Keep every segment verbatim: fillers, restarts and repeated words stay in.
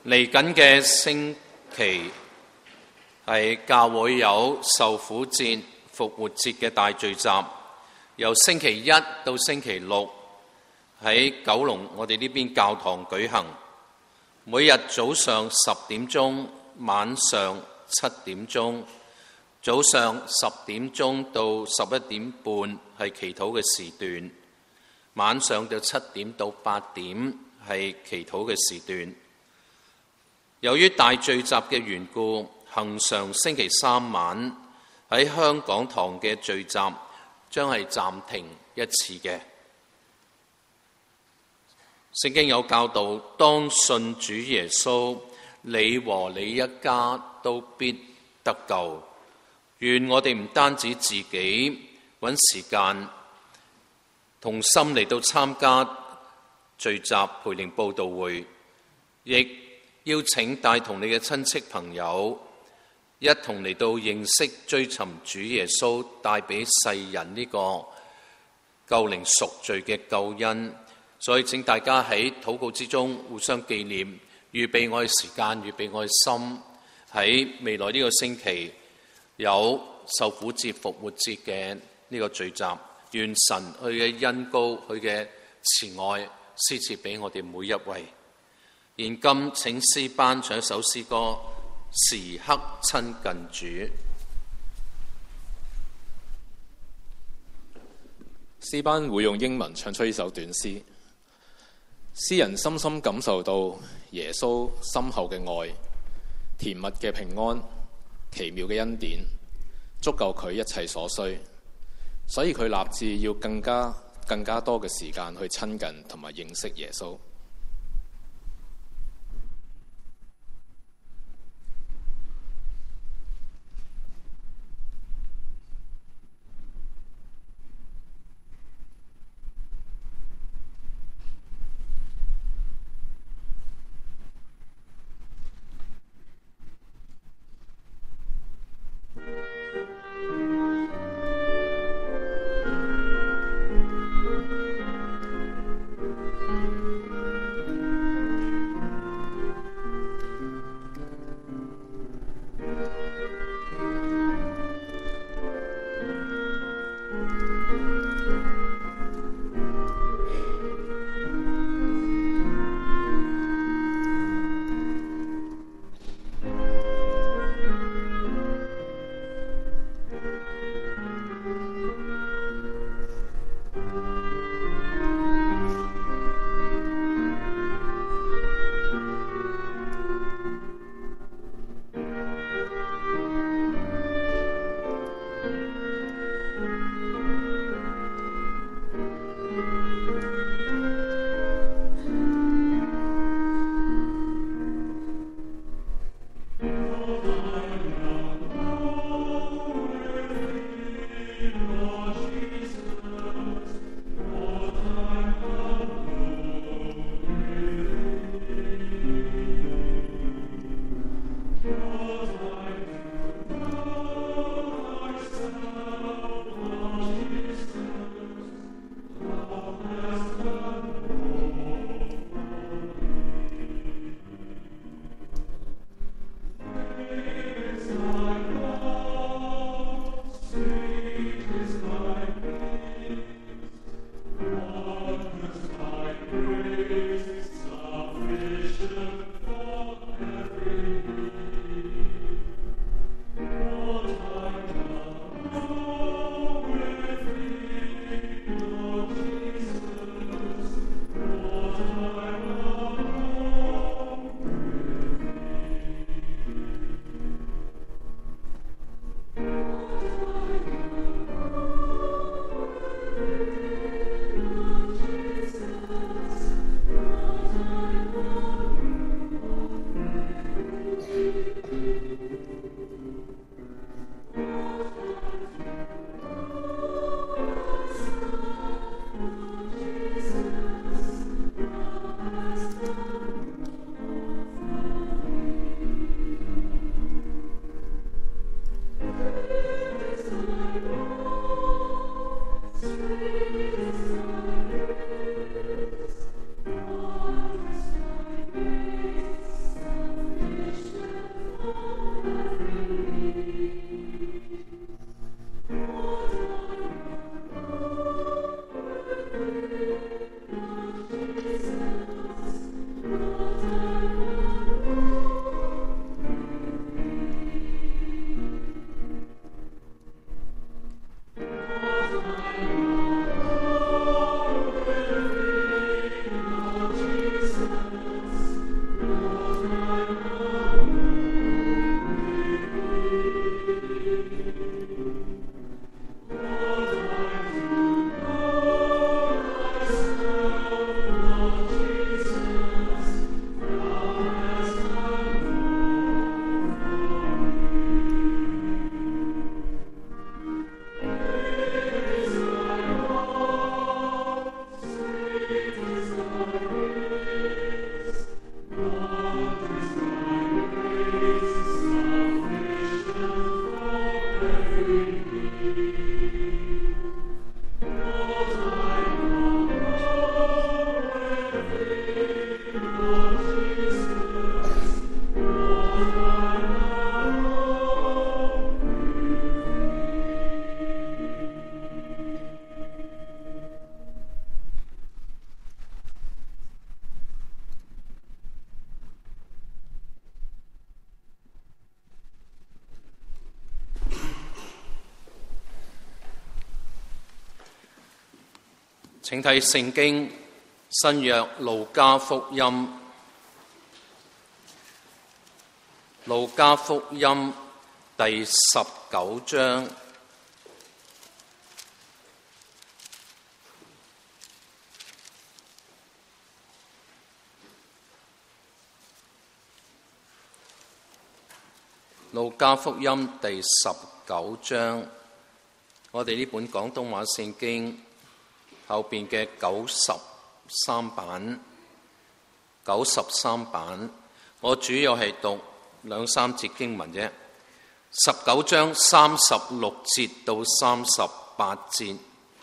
嚟緊嘅星期係教會有受苦節、復活節嘅大聚集，由星期一到星期六喺九龍我哋呢邊教堂舉行，每日早上十點鐘，晚上七點鐘，早上十點鐘到十一點半係祈禱嘅時段，晚上就七點到八點係祈禱嘅時段。由於大聚集嘅緣故，恆常星期三晚喺香港堂嘅聚集將係暫停一次嘅。聖經有教導，當信主耶穌，你和你一家都必得救。願我哋唔單止自己揾時間同心嚟到參加聚集培靈佈道會，亦邀請帶同你嘅親戚朋友一同嚟到認識追尋主耶穌帶俾世人呢個救靈贖罪嘅救恩。所以請大家喺禱告之中互相紀念，預備我嘅時間，預備我嘅心，喺未來呢個星期有受苦節、復活節嘅呢個聚集。願神佢嘅恩膏、佢嘅慈愛施賜俾我哋每一位。現今請詩班唱一首詩歌，時刻親近主。 詩班會用英文唱出呢首短詩。詩人深深感受到耶穌深厚嘅愛、甜蜜嘅平安、奇妙嘅恩典，足夠佢一切所需，所以佢立志要更加更加多嘅時間去親近同埋認識耶穌。 請睇聖經新約路加福音，路加福音第十九章。路加福音第十九章，我哋呢本廣東話聖經後邊嘅九十三版，九十三版，我主要係讀兩三節經文啫。十九章三十六節到三十八節，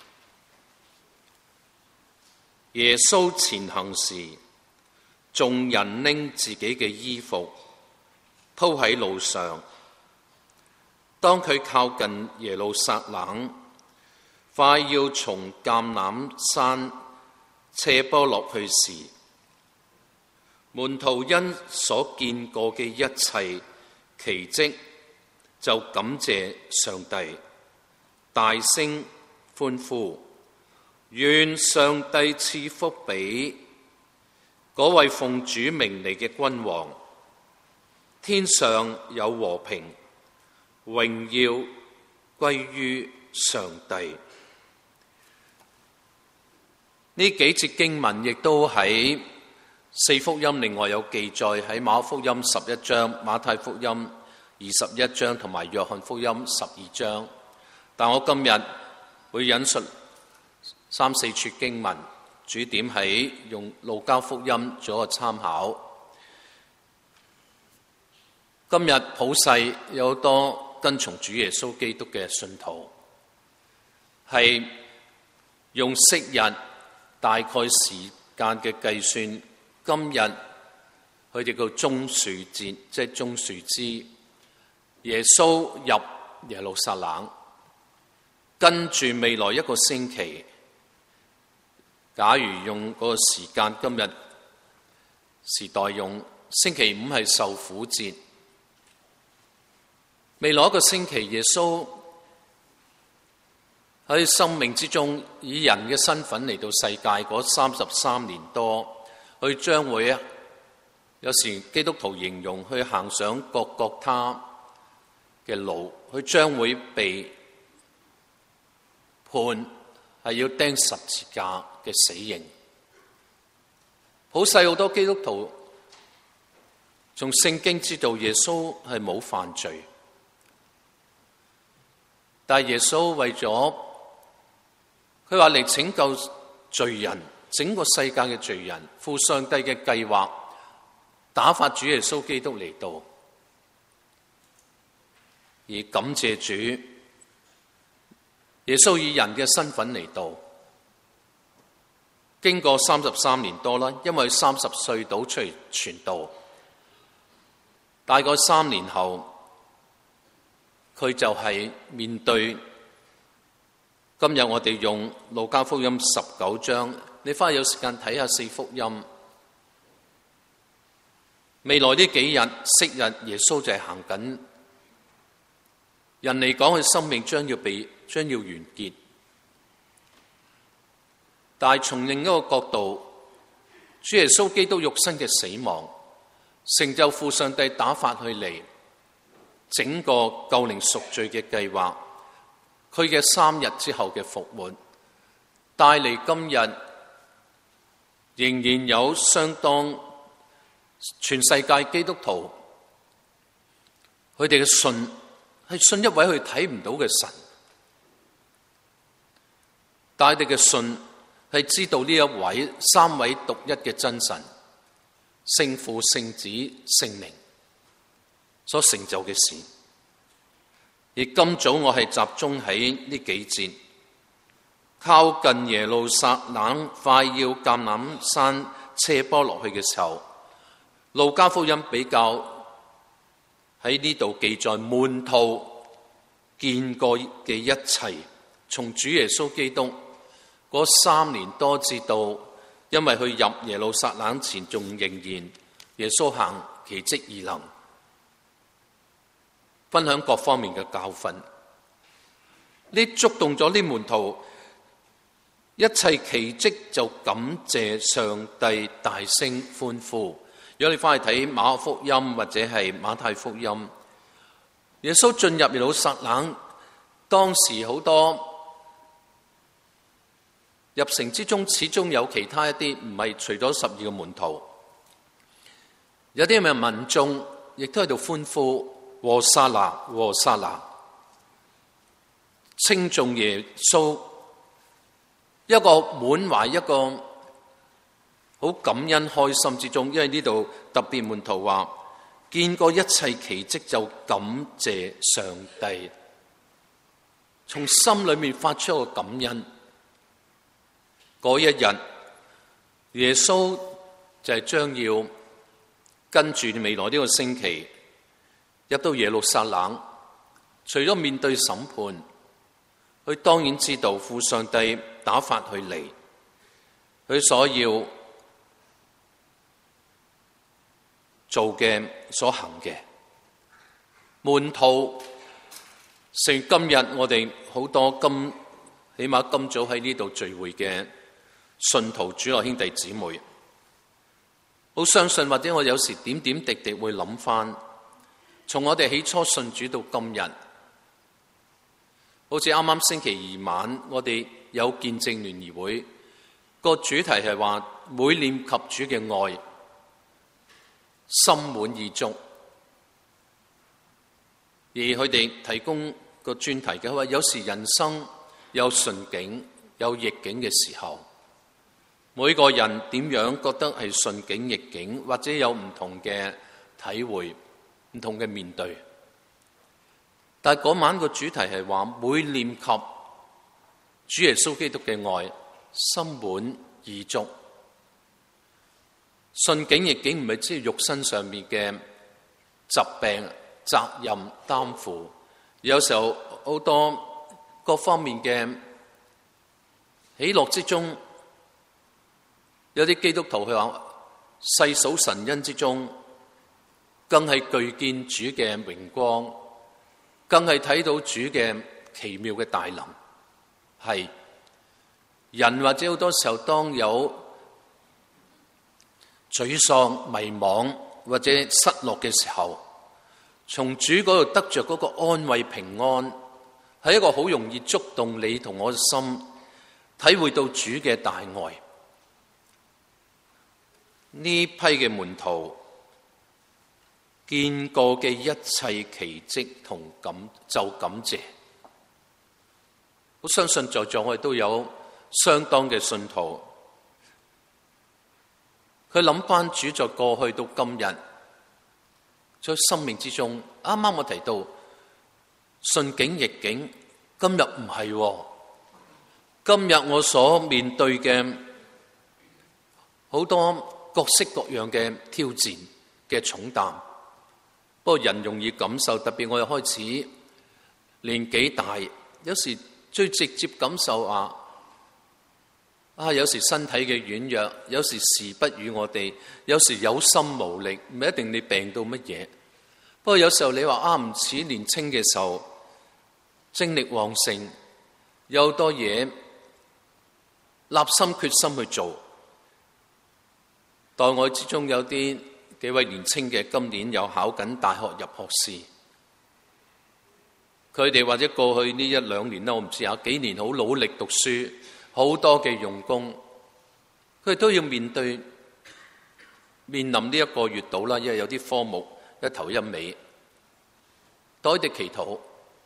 耶穌前行時，眾人拎自己嘅衣服鋪喺路上。當佢靠近耶路撒冷，快要從橄欖山斜坡落去時，門徒因所見過嘅一切奇蹟，就感謝上帝，大聲歡呼，願上帝賜福俾嗰位奉主名嚟嘅君王。天上有和平，榮耀歸於上帝。呢幾節經文亦都喺四福音另外有記載，喺馬可福音十一章、馬太福音二十一章同埋約翰福音十二章。但我今日會引述三四處經文，主點喺用路加福音做一個參考。今日普世有好多跟從主耶穌基督嘅信徒，係用昔日大概時間嘅計算，今日佢哋叫棕樹節，即係棕樹枝。耶穌入耶路撒冷，跟住未來一個星期，假如用嗰個時間，今日時代用星期五係受苦節。未來一個星期，耶穌喺生命之中以人嘅身份嚟到世界嗰三十三年多，佢將會啊，有時基督徒形容去行上各各他嘅路，佢將會被判係要釘十字架嘅死刑。好細好多基督徒從聖經知道耶穌係冇犯罪。但係耶穌為咗佢話嚟拯救罪人，整個世界嘅罪人，負上帝嘅計劃，打發主耶穌基督嚟到，而感謝主，耶穌以人嘅身份嚟到，經過三十三年多啦，因為三十歲到出嚟傳道，大概三年後。佢就係面對今日我哋用路加福音十九章，你翻去有時間睇下四福音。未來呢幾日昔日耶穌就係行緊，人嚟講佢生命將要被將要完結，但係從另一個角度，主耶穌基督肉身嘅死亡，成就父上帝打發佢嚟。整個救靈贖罪嘅計劃，佢嘅三日之後嘅復活，帶嚟今日仍然有相當全世界基督徒，佢哋嘅信係信一位佢睇唔到嘅神，但係佢哋嘅信係知道呢一位三位獨一嘅真神，聖父、聖子、聖靈所成就嘅事。而今早我係集中喺呢幾節，靠近耶路撒冷，快要橄欖山斜坡落去嘅時候，路加福音比較喺呢度記載門徒見過嘅一切，從主耶穌基督嗰三年多至到，因為佢入耶路撒冷前仲仍然耶穌行奇蹟異能，分享各方面嘅教訓，呢觸動咗呢門徒一切奇蹟就感謝上帝，大聲歡呼。如果你翻去睇馬可福音或者係馬太福音，耶穌進入耶路撒冷，當時好多入城之中，始終有其他一啲唔係除咗十二個門徒，有啲嘅民眾亦都喺度歡呼，和散那，和散那，稱頌耶穌。一個滿懷一個好感恩開心之中，因為呢度特別門徒話見過一切奇蹟就感謝上帝，從心裏面發出一個感恩。嗰一日耶穌就係將要跟住未來呢個星期入到耶路撒冷，除咗面對審判，佢當然知道父上帝打發佢嚟，佢所要做嘅、所行嘅。門徒，成今日我哋好多今起碼今早喺呢度聚會嘅信徒主內兄弟姊妹，好相信或者我有時點點滴滴會諗翻，從我哋起初信主到今日，好似啱啱星期二晚我哋有見證聯誼會，個主題係話每念及主嘅愛，心滿意足。而佢哋提供個專題嘅話，有時人生有順境有逆境嘅時候，每個人點樣覺得係順境逆境，或者有唔同嘅體會，唔同嘅面對。但係嗰晚個主題係話每念及主耶穌基督嘅愛，心滿意足。順境逆境唔係只係肉身上面嘅疾病、責任、擔負，有時候好多各方面嘅喜樂之中，有啲基督徒佢話細數神恩之中，更係具見主嘅榮光，更係睇到主嘅奇妙嘅大能。係人或者好多時候當有沮喪、迷惘或者失落嘅時候，從主嗰度得着嗰個安慰平安，係一個好容易觸動你同我嘅心，體會到主嘅大愛。呢批嘅門徒見過嘅一切奇蹟同感就感謝。我相信在座我哋都有相當嘅信徒，佢諗翻主在過去到今日，在生命之中，啱啱我提到順境逆境，今日唔係喎，今日我所面對嘅好多各式各樣嘅挑戰嘅重擔。不過人容易感受，特別我又開始年紀大，有時最直接感受啊，啊有時身體嘅軟弱，有時時不與我哋，有時有心無力，唔係一定你病到乜嘢。不過有時候你話啊，唔似年青嘅時候精力旺盛，有好多嘢立心決心去做。待我之中有啲幾位年青嘅，今年有考緊大學入學試，佢哋或者過去呢一兩年啦，我唔知有幾年好努力讀書，好多嘅用功，佢哋都要面對面臨呢一個月到啦，因為有啲科目一頭一尾，多啲祈禱，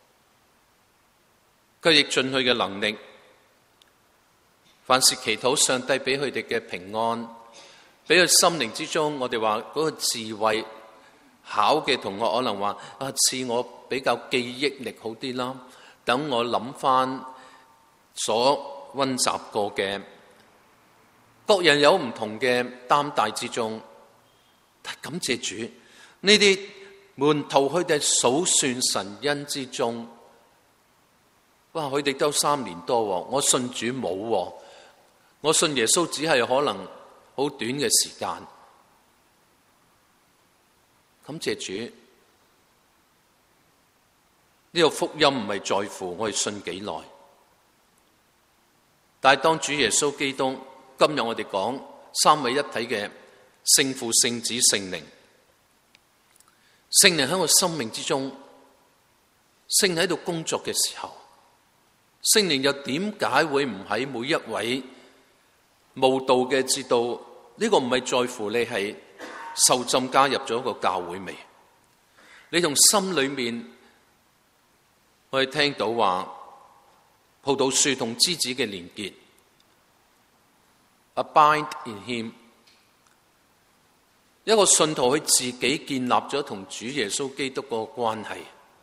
佢哋盡佢嘅能力，凡事祈禱上帝俾佢哋嘅平安。俾佢心靈之中，我哋話嗰個智慧考嘅同學可能話啊，似我比較記憶力好啲啦。等我諗翻所溫習過嘅，各人有唔同嘅擔帶之中，但感謝主，呢啲門徒佢哋數算神恩之中，哇！佢哋都三年多，我信主冇，我信耶穌只係可能好短嘅時間。感謝主，呢個福音唔係在乎我哋信幾耐， 但係當主耶穌基督，今日我哋講三位一體嘅聖父、聖子、聖靈，聖靈喺我生命之中，聖靈喺度工作嘅時候，聖靈又點解會唔喺每一位慕道嘅知道？呢、這個唔係在乎你係受浸加入咗一個教會未？你從心裏面，我哋聽到話葡萄樹同枝子嘅連結 ，abide in him。一個信徒佢自己建立咗同主耶穌基督個關係，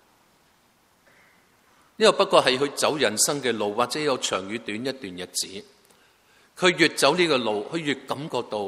呢個不過係佢走人生嘅路，或者有長與短一段日子。佢越走呢個路，佢越感覺到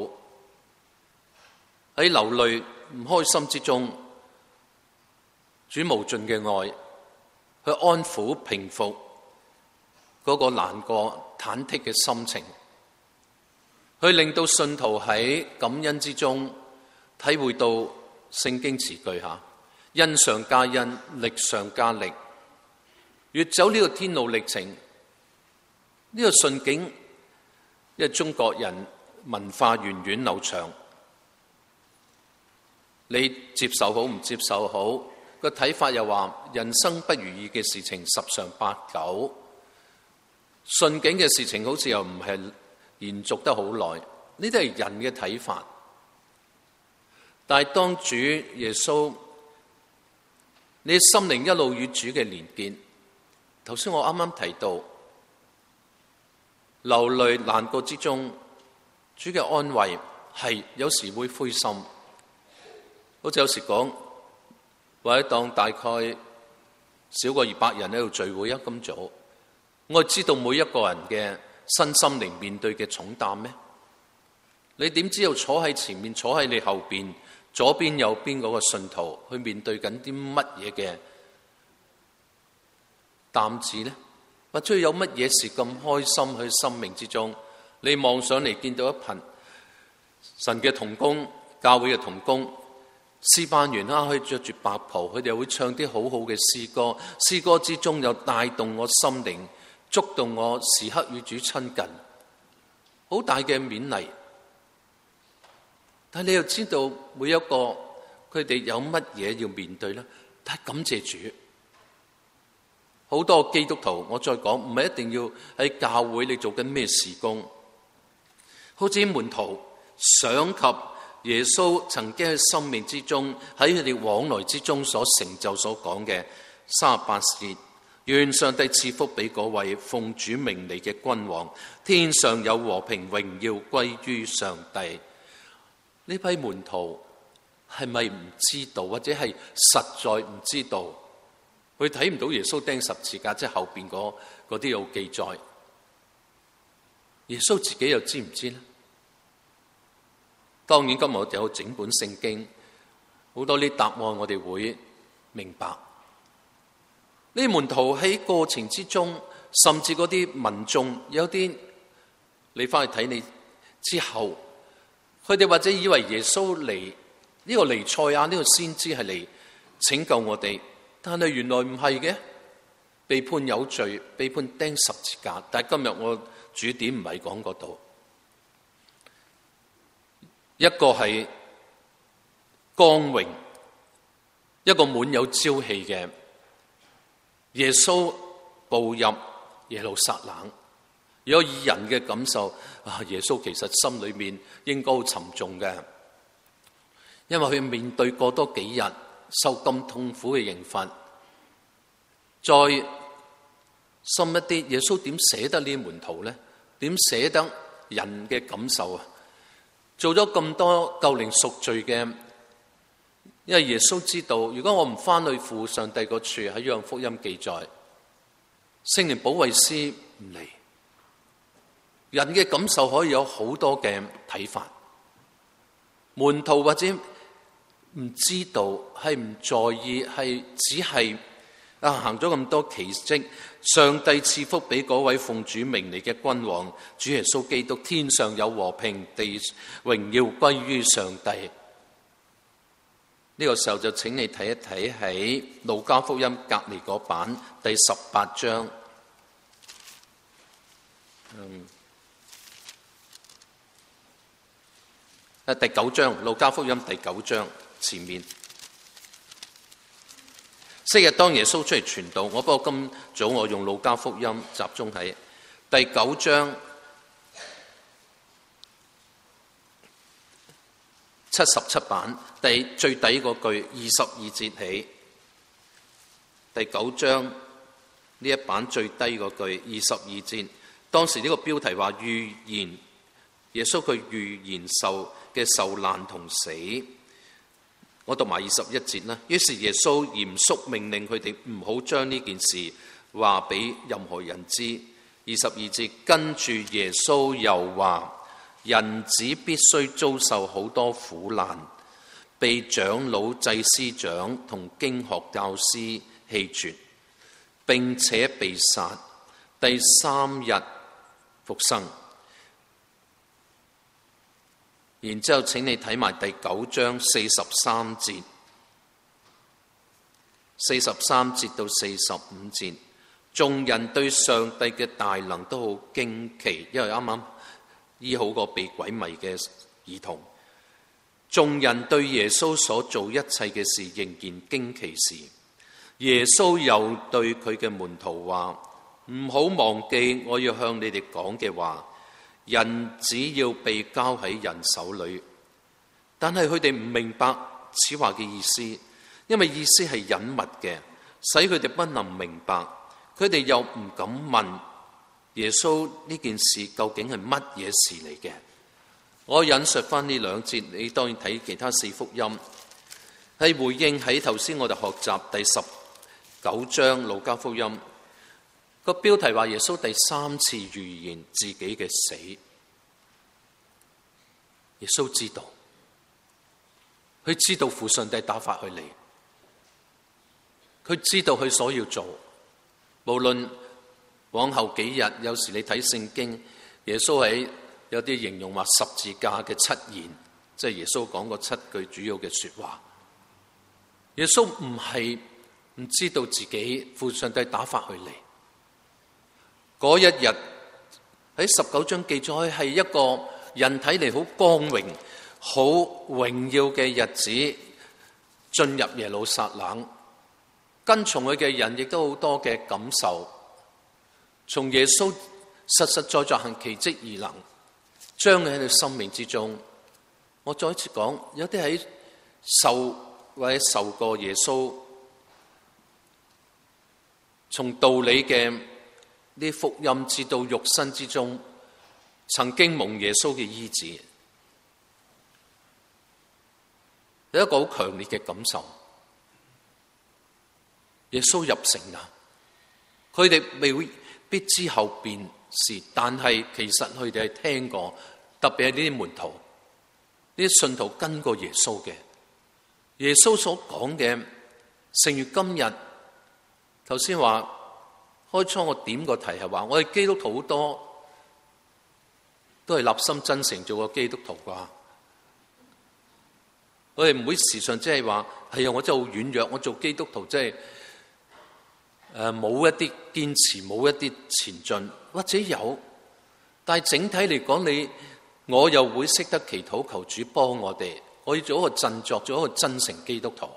喺流淚唔開心之中，主無盡嘅愛，去安撫平復嗰個難過忐忑嘅心情，去令到信徒喺感恩之中體會到聖經詞句下，恩上加恩，力上加力。越走呢個天路歷程，呢、這個順境，因為中國人文化源遠流長，你接受好唔接受好，個睇法又話人生不如意嘅事情十常八九，順境嘅事情好似又唔係延續得好耐，呢啲係人嘅睇法。但係當主耶穌，你心靈一路與主嘅連結，頭先我啱啱提到流淚難過之中，主嘅安慰係有時會灰心，好似有時講，或者當大概少過二百人喺度聚會啊咁早，我知道每一個人嘅身心靈面對嘅重擔咩？你點知道坐喺前面，坐喺你後邊，左邊右邊嗰個信徒去面對緊啲乜嘢嘅擔子呢？或者有乜嘢事咁開心喺生命之中？你望上嚟見到一群神嘅同工、教會嘅同工、詩班員啦，可以着住白袍，佢哋又會唱啲好好嘅詩歌，詩歌之中又帶動我心靈，觸動我時刻與主親近，好大嘅勉勵。但係你又知道每一個佢哋有乜嘢要面對呢？但係感謝主，好多基督徒，我再講，唔係一定要喺教會你做緊咩事工，好似門徒想及耶穌曾經喺生命之中，喺佢哋往來之中所成就所講嘅三十八節，願上帝賜福俾嗰位奉主名嚟嘅君王，天上有和平，榮耀歸於上帝。呢批門徒係咪唔知道，或者係實在唔知道？佢睇唔到耶穌釘十字架，即係後邊嗰嗰啲有記載。耶穌自己又知唔知呢？當然今日我哋有整本聖經，好多啲答案我哋會明白。呢門徒喺過程之中，甚至嗰啲民眾有啲，你翻去睇你之後，佢哋或者以為耶穌嚟呢個彌賽亞呢個先知係嚟拯救我哋，但係原來唔係嘅，被判有罪，被判釘十字架。但係今日我主點唔係講嗰度，一個係光榮，一個滿有朝氣嘅耶穌步入耶路撒冷。如果以人嘅感受，啊，耶穌其實心裏面應該好沉重嘅，因為佢面對過多幾日受咁痛苦嘅刑罰。再深一啲，耶穌點捨得呢啲門徒呢？點捨得人嘅感受啊？做咗咁多救靈贖罪嘅，因為耶穌知道，如果我唔翻去父上帝嗰處，喺約翰福音記載，聖靈保惠師唔嚟。人嘅感受可以有好多嘅睇法，門徒或者唔知道，係唔在意，係只係啊行咗咁多奇蹟，上帝賜福俾嗰位奉主名嚟嘅君王，主耶穌基督，天上有和平，地榮耀歸於上帝。呢個時候就請你睇一睇喺路加福音隔離嗰版第十八章。 嗯，啊第九章，路加福音第九章前面。昔日當耶穌出嚟傳道，我不過今早我用路加福音集中喺第九章七十七版第最底嗰句二十二節起。第九章呢一版最低嗰句二十二節，當時呢個標題話預言耶穌佢預言受嘅受難同死。我讀埋二十一節啦。於是耶穌嚴肅命令佢哋唔好將呢件事話俾任何人知。二十二節跟住耶穌又話：人子必須遭受好多苦難，被長老、祭司長同經學教師棄絕，並且被殺，第三日復生。然之後請你睇埋第九章四十三節，四十三節到四十五節，眾人對上帝嘅大能都好驚奇，因為啱啱醫好個被鬼迷嘅兒童。眾人對耶穌所做一切嘅事仍然驚奇時，耶穌又對佢嘅門徒話：唔好忘記我要向你哋講嘅話。人只要被交喺人手裏，但係佢哋唔明白此話嘅意思，因為意思係隱密嘅，使佢哋不能明白。佢哋又唔敢問耶穌呢件事究竟係乜嘢事嚟嘅。我引述翻呢兩節，你當然睇其他四福音，係回應喺頭先我哋學習第十九章路加福音。個標題話耶穌第三次預言自己嘅死。耶穌知道，佢知道父上帝打發佢嚟，佢知道佢所要做。無論往後幾日，有時你睇聖經，耶穌喺有啲形容話十字架嘅七言，即係耶穌講過七句主要嘅說話。耶穌唔係唔知道自己父上帝打發佢嚟。嗰一日喺十九章記載係一個人睇嚟好光榮、好榮耀嘅日子，進入耶路撒冷，跟從佢嘅人亦都好多嘅感受。從耶穌實實在在行奇蹟異能，將佢喺佢生命之中。我再一次講，有啲喺受或者受過耶穌從道理嘅呢福音至到肉身之中，曾經蒙耶穌嘅醫治，有一個好強烈嘅感受。耶穌入城啦，佢哋未必知後邊事，但係其實佢哋係聽過，特別係呢啲門徒、呢啲信徒跟過耶穌嘅。耶穌所講嘅，正如今日頭先話。開初我點個題係話，我哋基督徒好多都係立心真誠做個基督徒啩。我哋唔會時常即係話，係啊，我真係好軟弱，我做基督徒真係誒冇一啲堅持，冇一啲前進，或者有，但係整體嚟講，你我又會識得祈禱求主幫我哋，我要做一個振作，做一個真誠基督徒。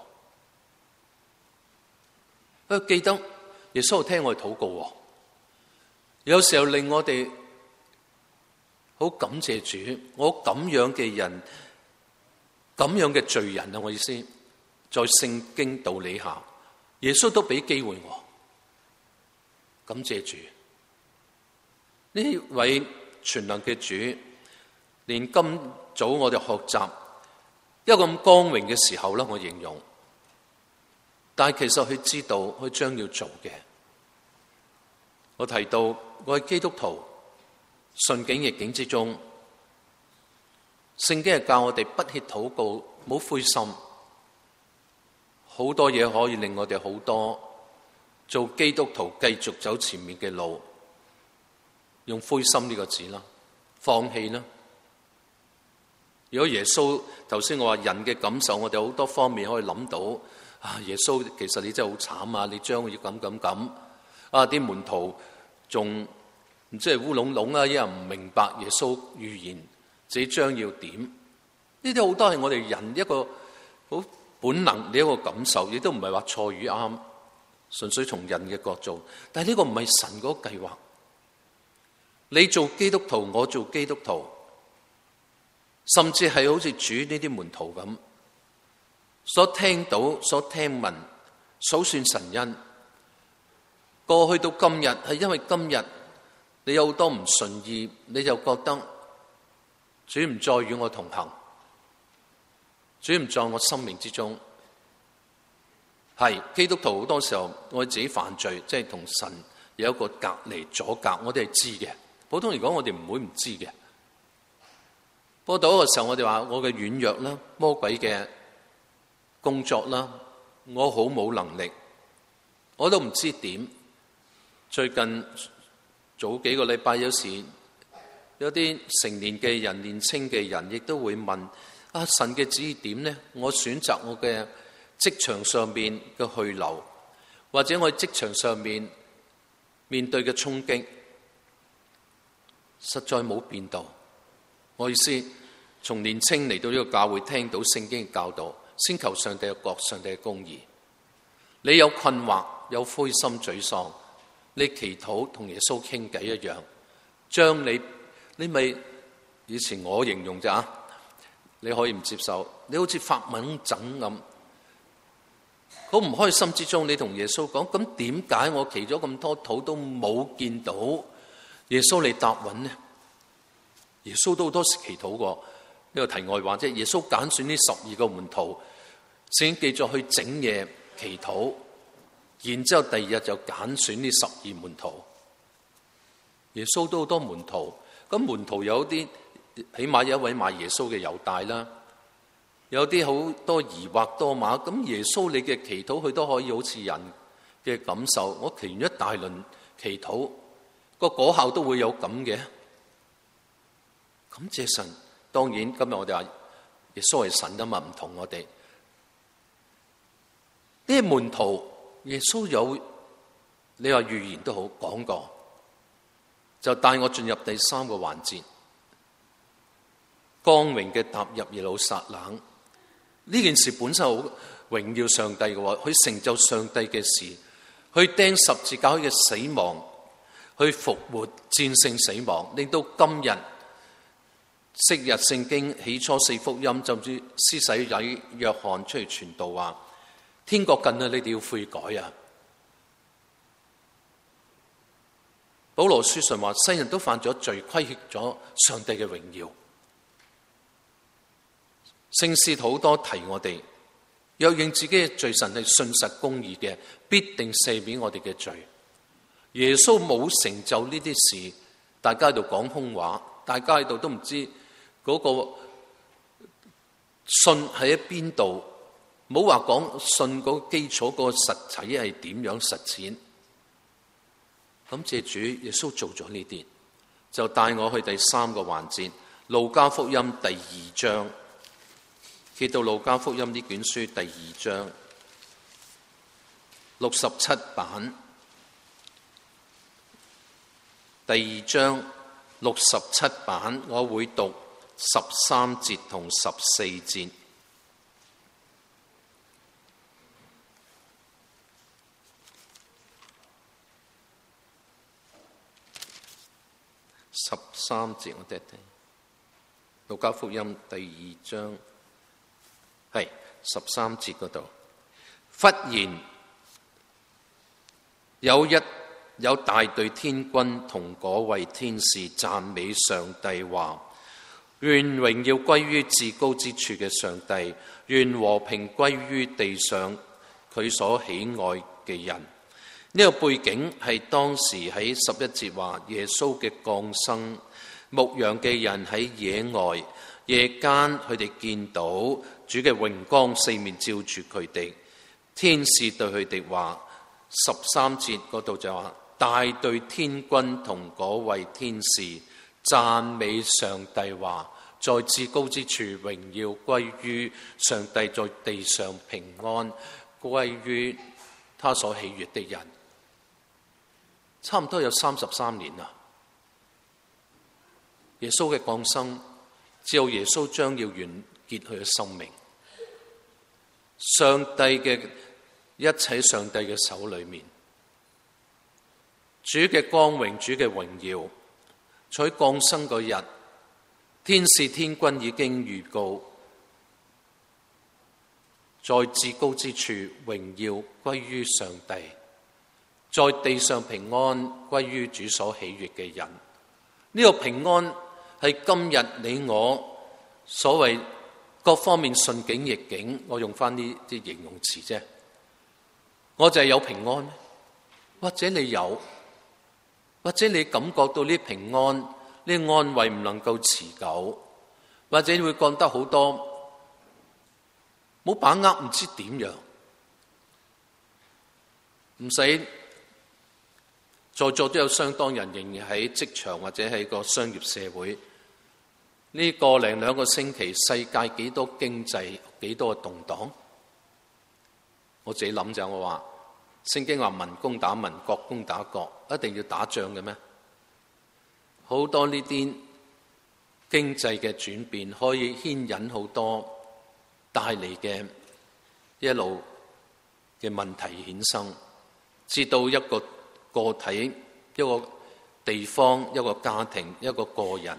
我記得。耶穌聽我哋禱告，有時候令我哋好感謝主。我咁樣嘅人，咁樣嘅罪人啊，我意思，在聖經道理下，耶穌都俾機會我。感謝主，呢位全能嘅主，連今早我哋學習一個咁光榮嘅時候啦，我形容。但係其實佢知道佢將要做嘅。我提到我係基督徒，順境逆境之中，聖經係教我哋不歇禱告，唔好灰心。好多嘢可以令我哋好多做基督徒繼續走前面嘅路，用灰心呢個字啦，放棄啦。如果耶穌頭先我話人嘅感受，我哋好多方面可以諗到。啊！耶穌其實你真係好慘啊！你將要咁咁咁啊！啲門徒仲唔知係烏龍龍啊，一人唔明白耶穌預言自己將要點。呢啲好多係我哋人一個好本能嘅一個感受，亦都唔係話錯與啱，純粹從人嘅角度。但係呢個唔係神嗰個計劃。你做基督徒，我做基督徒，甚至係好似主呢啲門徒咁，所聽到、所聽聞、數算神恩，過去到今日係因為今日你有好多唔順意，你就覺得主唔再與我同行，主唔在我生命之中。係基督徒好多時候我自己犯罪，即係同神有一個隔離阻隔，我哋係知嘅。普通嚟講，我哋唔會唔知嘅。不過到嗰個時候，我哋話我嘅軟弱啦，魔鬼嘅工作啦，我好冇能力，我都唔知點。最近早幾個禮拜，有時有啲成年嘅人、年青嘅人，亦都會問：啊，神嘅旨意點呢？我選擇我嘅職場上面嘅去留，或者我喺職場上面面對嘅衝擊，實在冇變到。我意思，從年青嚟到呢個教會，聽到聖經嘅教導，先求上帝嘅國、上帝嘅公義。你有困惑、有灰心沮喪，你祈禱同耶穌傾偈一樣，將你你咪以前我形容咋，你可以唔接受，你好似發猛疹咁，好唔開心之中，你同耶穌講：咁點解我祈咗咁多禱都冇見到耶穌你答允呢？耶穌都好多時祈禱過。呢個題外話，即係耶穌揀選呢十二個門徒，先記咗去整夜祈禱，然之後第二日就揀選呢十二門徒。耶穌都好多門徒，咁門徒有啲起碼有一位賣耶穌嘅猶大啦，有啲好多疑惑多馬。咁耶穌你嘅祈禱，佢都可以好似人嘅感受。我祈完一大輪祈禱，個果效都會有咁嘅。感謝神。當然今日我哋話耶穌係神啊嘛，唔同我哋呢啲門徒。耶穌有你話預言都好講過，就帶我進入第三個環節，光榮嘅踏入耶路撒冷。呢件事本身好榮耀上帝嘅喎，去成就上帝嘅事，去釘十字架嘅死亡，去復活戰勝死亡，令到今日昔日聖經起初四福音，甚至施洗禮約翰出嚟傳道話：天國近啦，你哋要悔改啊！保羅書信話：世人都犯咗罪，虧欠咗上帝嘅榮耀。聖詩好多提我哋，若認自己嘅罪，神係信實公義嘅，必定赦免我哋嘅罪。耶穌冇成就呢啲事，大家喺度講空話，大家喺度都唔知嗰個信喺邊度。冇話講信嗰個基礎，嗰個實體係點樣實踐。咁謝主耶穌做咗呢啲，就帶我去第三個環節，路加福音第二章。揭到路加福音呢卷書第二章六十七版，第二章六十七版，我會讀十三節同十四節。十三節我睇睇，路加福音第二章係十三節嗰度，忽然有一有大隊天軍同嗰位天使讚美上帝，話：願榮耀歸於至高之處嘅上帝，願和平歸於地上佢所喜愛嘅人。呢、這個背景係當時喺十一節話耶穌嘅降生，牧羊嘅人喺野外，夜間佢哋見到主嘅榮光四面照住佢哋，天使對佢哋話，十三節嗰度就話大隊天軍同嗰位天使讚美上帝，話在至高之處榮耀歸於上帝，在地上平安歸於他所喜悅的人。差唔多有三十三年啦， 耶穌嘅降生，只有耶穌將要完結佢嘅生命。上帝嘅一切，上帝嘅手裏面，主嘅光榮，主嘅榮耀，在降生嗰日，天使天軍已經預告，在至高之處榮耀歸於上帝，在地上平安歸於主所喜悅嘅人。呢、這個平安係今日你我所謂各方面順境逆境，我用翻呢啲形容詞啫。我就係有平安，或者你有，或者你感覺到呢平安、呢安慰唔能夠持久，或者你會覺得好多冇把握，唔知點樣，唔使在座都有相當人仍然喺職場或者喺個商業社會。呢個零兩個星期，世界幾多經濟幾多動盪？我自己諗就我話，聖經話民攻打民，國攻打國，一定要打仗嘅咩？好多呢啲經濟嘅轉變，可以牽引好多帶嚟嘅一路嘅問題衍生，至到一個個體、一個地方、一個家庭、一個個人。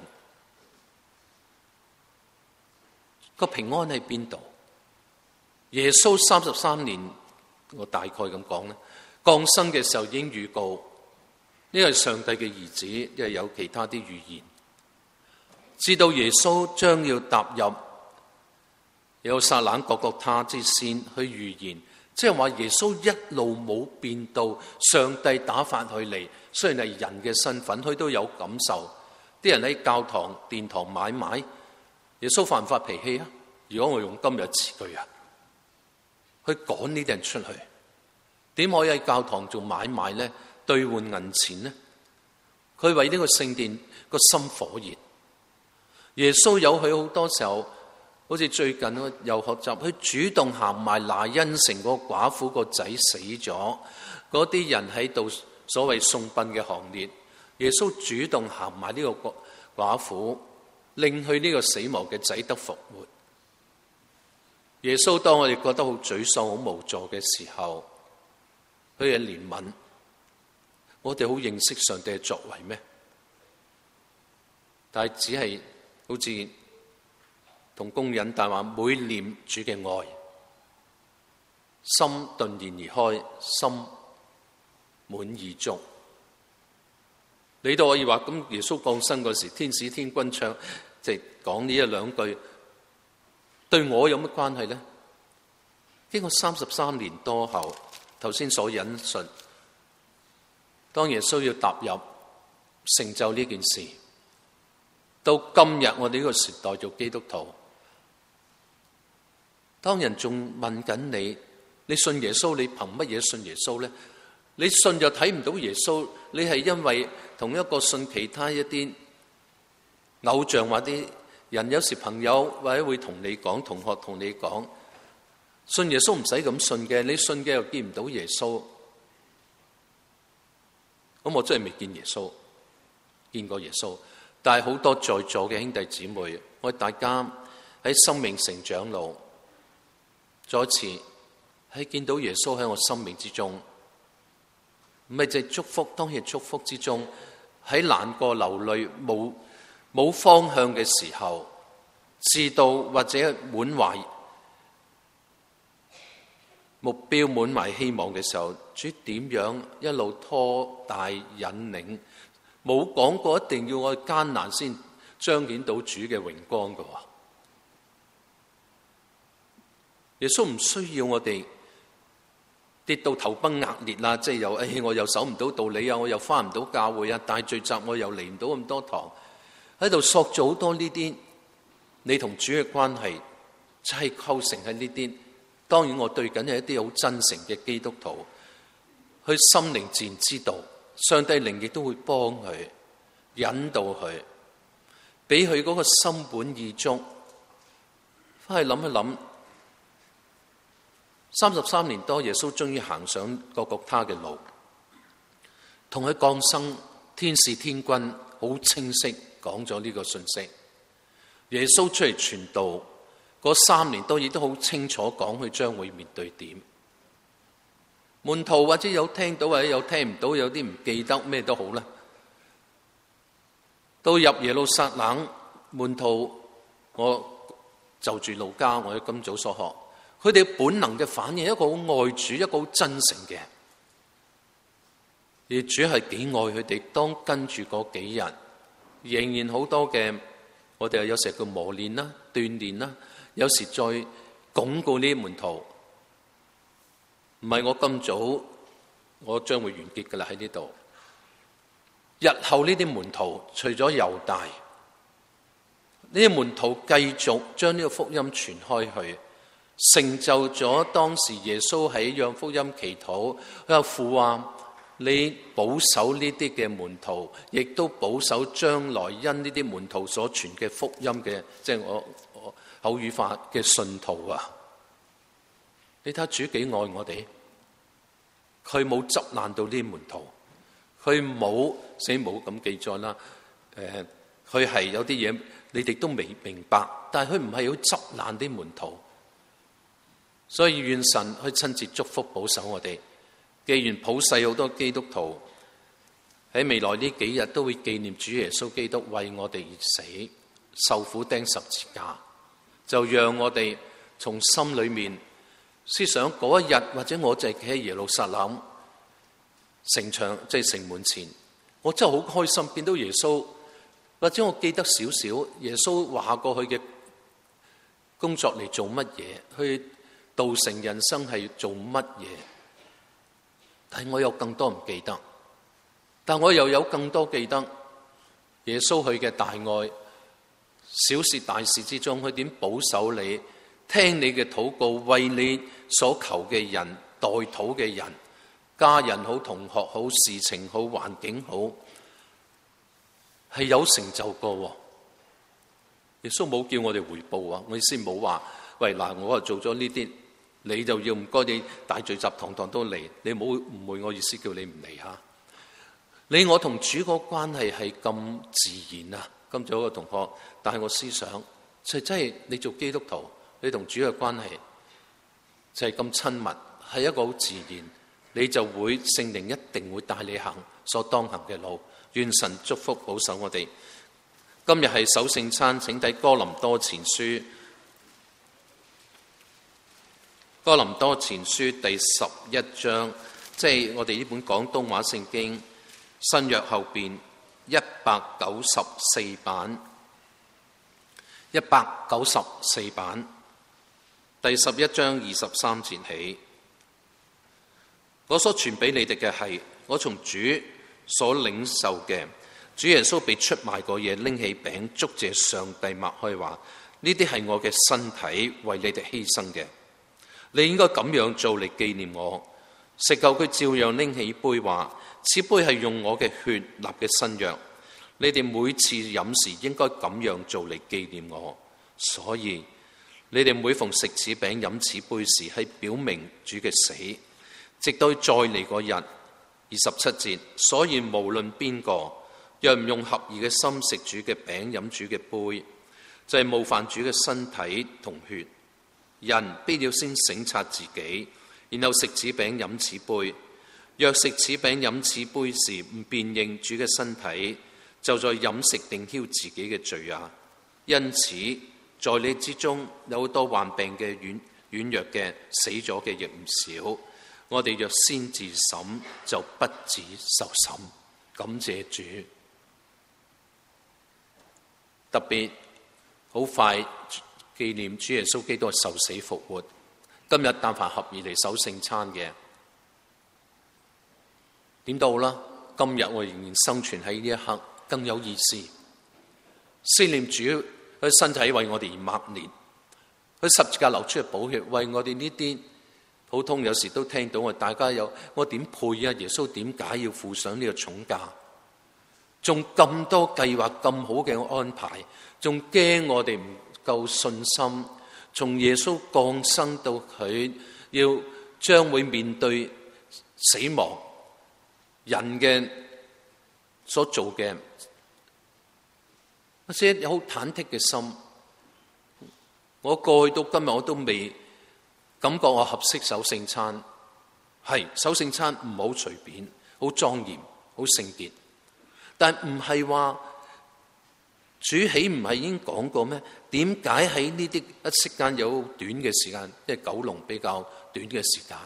個平安喺邊度？耶穌三十三年，我大概咁講咧，降生嘅時候已經預告，呢個係上帝嘅兒子，因為有其他啲預言。知道耶穌將要踏入耶路撒冷各各他之先去預言，即係話耶穌一路冇變到上帝打發佢嚟，雖然係人嘅身份，佢都有感受。啲人喺教堂、殿堂買賣。耶穌發唔發脾氣啊？如果我用今日詞句啊，去趕呢啲人出去，點可以喺教堂做買賣咧？兌換銀錢咧？佢為呢個聖殿個心火熱。耶穌有佢好多時候，好似最近我又學習，佢主動行埋拿因城個寡婦個仔死咗，嗰啲人喺度所謂送殯嘅行列，耶穌主動行埋呢個寡婦，令佢呢個死亡嘅仔得復活。耶穌當我哋覺得好沮喪、好無助嘅時候，佢嘅憐憫，我哋好認識上帝嘅作為咩？但係只係好似同工人，但話每念主嘅愛，心頓然而開，心滿意足。你都可以話咁，耶穌降生嗰時，天使天軍唱，即係講呢一兩句，對我有乜關係呢？經過三十三年多後，頭先所引述，當耶穌要踏入成就呢件事，到今日我哋呢個時代做基督徒，當人仲問緊你，你信耶穌，你憑乜嘢信耶穌呢？你信就睇唔到耶穌，你係因為同一個信其他一啲偶像或啲人，有時朋友或者會同你講，同學同你講，信耶穌唔使咁信嘅，你信嘅又見唔到耶穌。咁我真係未見耶穌，見過耶穌，但係好多在座嘅兄弟姊妹，我哋大家喺生命成長路，再一次喺見到耶穌喺我生命之中。唔係淨係祝福，當然祝福之中，喺難過流淚冇冇方向嘅時候，知道或者滿懷目標、滿懷希望嘅時候，主點樣一路拖帶引領，冇講過一定要我哋艱難先彰顯到主嘅榮光㗎喎。耶穌唔需要我哋跌到頭崩額裂啦，即係又誒，我又守唔到道理啊，我又返唔到教會啊，大聚集我又嚟唔到咁多堂，喺度塑造好多呢啲你同主嘅關係，就係構成喺呢啲。當然我對緊係一啲好真誠嘅基督徒，去心靈自然知道，上帝靈亦都會幫佢引導佢，俾佢嗰個心本意足。返去諗一諗。三十三年多，耶穌終於行上各各他嘅路，同佢降生，天使天軍好清晰講咗呢個信息。耶穌出嚟傳道嗰三年都亦都好清楚講佢將會面對點。門徒或者有聽到或者有聽唔到，有啲唔記得咩都好啦。到入耶路撒冷，門徒我就住路加，我喺今早所學，佢哋本能嘅反應，一個好愛主，一個好真誠嘅。而主係幾愛佢哋，當跟住嗰幾日，仍然好多嘅，我哋有時叫磨練啦、鍛煉啦，有時再鞏固呢啲門徒。唔係我今早，我將會完結噶啦喺呢度。日後呢啲門徒除咗猶大，呢啲門徒繼續將呢個福音傳開去，成就咗當時耶穌喺讓福音祈禱，佢話父啊，你保守呢啲嘅門徒，亦都保守將來因呢啲門徒所傳嘅福音嘅，即係我我口語化嘅信徒啊！你睇下主幾愛我哋，佢冇執爛到呢啲門徒，佢冇死冇咁記載啦。誒、呃，佢係有啲嘢你哋都未明白，但係佢唔係要執爛啲門徒，所以願神去親自祝福保守我哋。既然普世好多基督徒喺未來呢幾日都會紀念主耶穌基督為我哋而死，受苦釘十字架，就讓我哋從心裏面思想嗰一日，或者我就係企喺耶路撒冷城牆，即係城門前，我真係好開心見到耶穌，或者我記得少少耶穌話過去嘅工作嚟做乜嘢，去道成人生係做乜嘢。但係我有更多唔記得，但我又有更多記得耶穌佢嘅大愛，小事大事之中，佢點保守你，聽你嘅禱告，為你所求嘅人代禱嘅人，家人好、同學好、事情好、環境好，係有成就過。耶穌冇叫我哋回報啊！我意思冇話，喂嗱，我啊做咗呢啲。你就要唔該你大聚集堂堂都嚟，你冇誤會我意思，叫你唔嚟吓。你我同主個關係係咁自然啊！今早個同學帶我思想，就真係你做基督徒，你同主嘅關係就係咁親密，係一個好自然，你就會聖靈一定會帶你行所當行嘅路。願神祝福保守我哋。今日係守聖餐，請睇哥林多前書。哥林多前書第十一章，即係我哋呢本廣東話聖經新約後邊一百九十四版，一百九十四版第十一章二十三節起，我所傳俾你哋嘅係我從主所領受嘅，主耶穌被出賣過夜，拎起餅，祝謝上帝，擘開話：呢啲係我嘅身體，為你哋犧牲嘅。你應該咁樣做嚟紀念我。食後佢照樣拎起杯話：此杯係用我嘅血立嘅新約，你哋每次飲時應該咁樣做嚟紀念我。所以你哋每逢食此餅飲此杯時，係表明主嘅死，直到再嚟嗰日。二十七節，所以無論邊個若唔用合意嘅心食主嘅餅飲主嘅杯，就係、是、冒犯主嘅身體同血。人必要先省察自己，然後食此餅飲此杯。若食此餅飲此杯時唔辨認主嘅身體，就在飲食定澆自己嘅罪啊！因此在你之中有好多患病嘅、軟軟弱嘅、死咗嘅亦唔少。我哋若先自審，就不止受審。感謝主。特別好快紀念主耶穌基督受死復活。今日但凡合意嚟守聖餐嘅，點都好啦。今日我仍然生存喺呢一刻，更有意思。思念主佢身體為我哋而默念，佢十字架流出嘅寶血為我哋呢啲普通有時都聽到我大家有我點配啊？耶穌點解要付上呢個重價？仲咁多計劃咁好嘅安排，仲驚我哋唔夠信心，從耶穌降生到佢要將會面對死亡，人嘅所做嘅或者有好忐忑嘅心。我過去到今日我都未感覺我合適守聖餐。係守聖餐唔好隨便，好莊嚴，好聖潔。但唔係話主豈唔係已經講過咩？點解喺呢啲一息間有短嘅時間，即係九龍比較短嘅時間？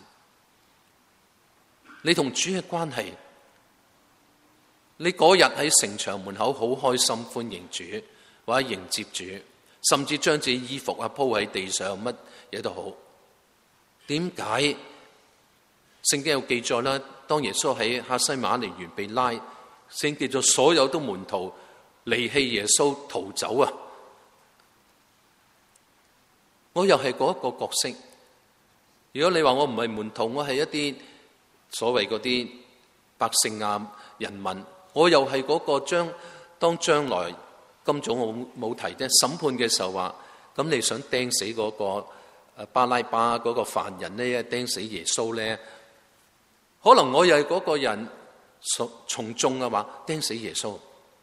你同主嘅關係，你嗰日喺城牆門口好開心歡迎主，或者迎接主，甚至將自己衣服啊鋪喺地上，乜嘢都好。點解？聖經有記載啦，當耶穌喺客西馬尼園被拉，聖經記載所有都門徒離棄耶穌逃走啊！我又係嗰一個角色。如果你話我唔係門徒，我係一啲所謂嗰啲百姓啊人民，我又係嗰個將當將來今早我冇提啫，審判嘅時候話，咁你想釘死嗰個巴拉巴嗰個犯人呢？釘死耶穌呢？可能我又係嗰個人從從眾嘅話釘死耶穌。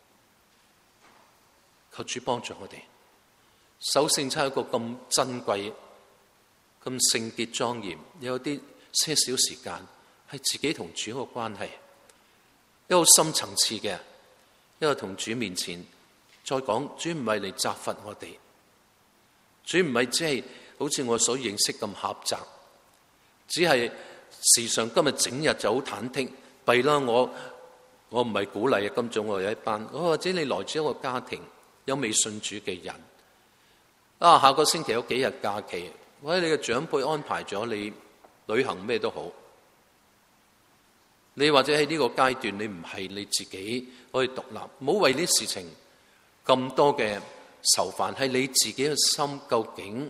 求主幫助我哋守聖餐，一個咁珍貴、咁聖潔莊嚴，有啲些少時間係自己同主嘅關係，一個深層次嘅，一個同主面前再講，主唔係嚟責罰我哋，主唔係只係好似我所認識咁狹窄，只係時常今日整日就好忐忑，弊啦！我我唔係鼓勵啊，今早我有一班，或者你來自一個家庭有未信主嘅人，啊，下個星期有幾日假期，或者你嘅長輩安排咗你旅行咩都好，你或者喺呢個階段你唔係你自己可以獨立，唔好為呢事情咁多嘅愁煩，係你自己嘅心究竟。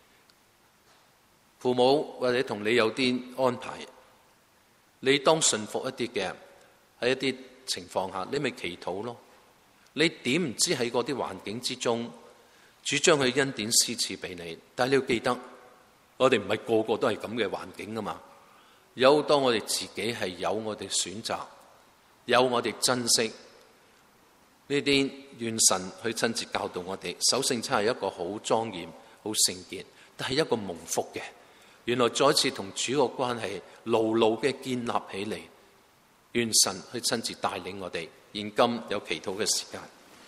父母或者同你有啲安排，你當順服一啲嘅，喺一啲情況下，你咪祈禱咯。你點唔知喺嗰啲環境之中，主將佢恩典施賜俾你？但係你要記得，我哋唔係個個都係咁嘅環境噶嘛。有好多我哋自己係有我哋選擇，有我哋珍惜呢啲，願神去親自教導我哋。守聖餐係一個好莊嚴、好聖潔，但係一個蒙福嘅。原來再一次同主嘅關係牢牢嘅建立起嚟，願神去親自帶領我哋。現今有祈禱嘅時間。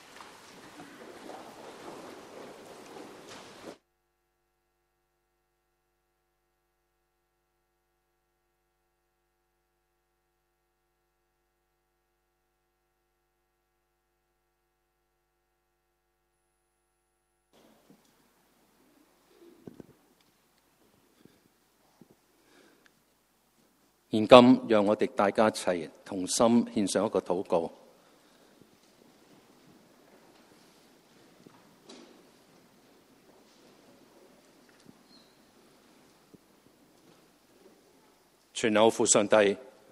現今讓我哋大家一齊同心獻上一個禱告。全能父上帝，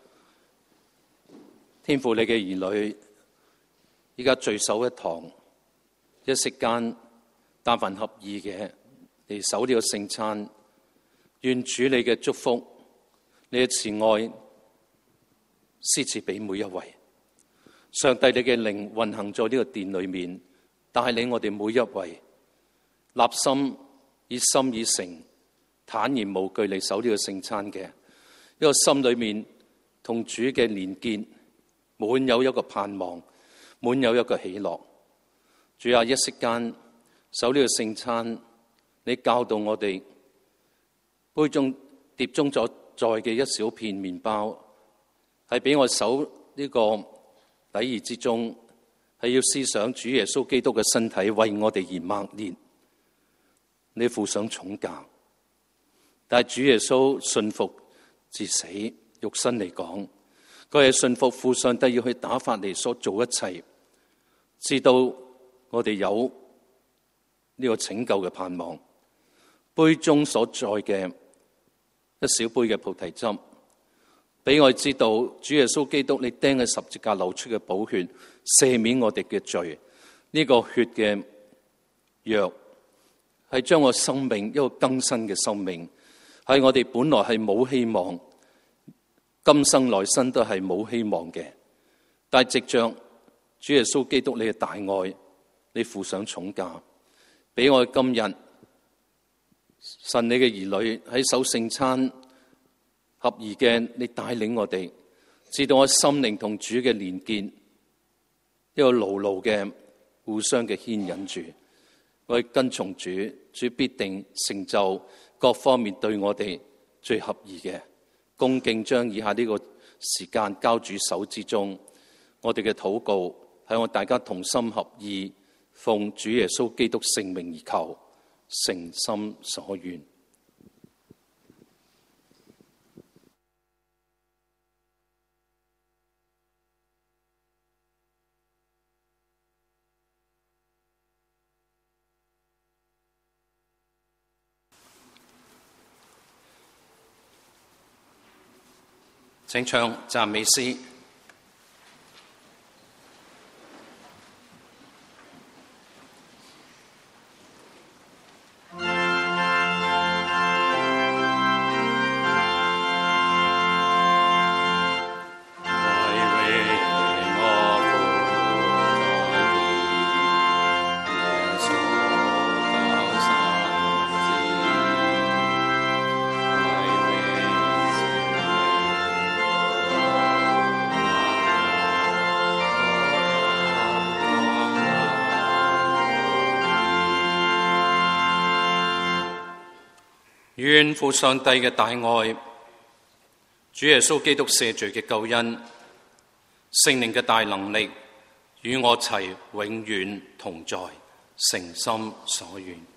天父你嘅兒女，依家聚首一堂，一息間但凡合意嘅嚟守呢個聖餐，願主你嘅祝福，你嘅慈愛施賜俾每一位。上帝你嘅靈運行在呢個殿裏面，帶領我哋每一位立心以心以誠坦然無懼嚟守呢個聖餐嘅，一個心裏面同主嘅連結，滿有一個盼望，滿有一個喜樂。主啊，一息間守呢個聖餐，你教導我哋杯中碟中所在嘅一小片麵包，係俾我守呢個禮儀之中，係要思想主耶穌基督嘅身體為我哋而擘裂，你付上重價。但係主耶穌信服至死，肉身嚟講，佢係信服父上帝要去打發嚟所做一切，知道我哋有呢個拯救嘅盼望。杯中所在嘅一小杯嘅菩提汁，俾我知道主耶穌基督你釘喺十字架流出嘅寶血，赦免我哋嘅罪。呢、這個血嘅藥係將我生命一個更新嘅生命，係我哋本來係冇希望，今生來生都係冇希望嘅。但係藉着主耶穌基督你嘅大愛， 你付上重價，俾我今日神你嘅兒女喺守聖餐合宜嘅，你帶領我哋，知道我心靈同主嘅連結，一個牢牢嘅互相嘅牽引住，我哋跟從主，主必定成就各方面對我哋最合宜嘅。恭敬將以下呢個時間交主手之中，我哋嘅禱告係我大家同心合意，奉主耶穌基督聖名而求，誠心所願。請唱讚美詩。願父上帝嘅大愛、主耶穌基督赦罪嘅救恩、聖靈嘅大能力與我齊永遠同在，誠心所願。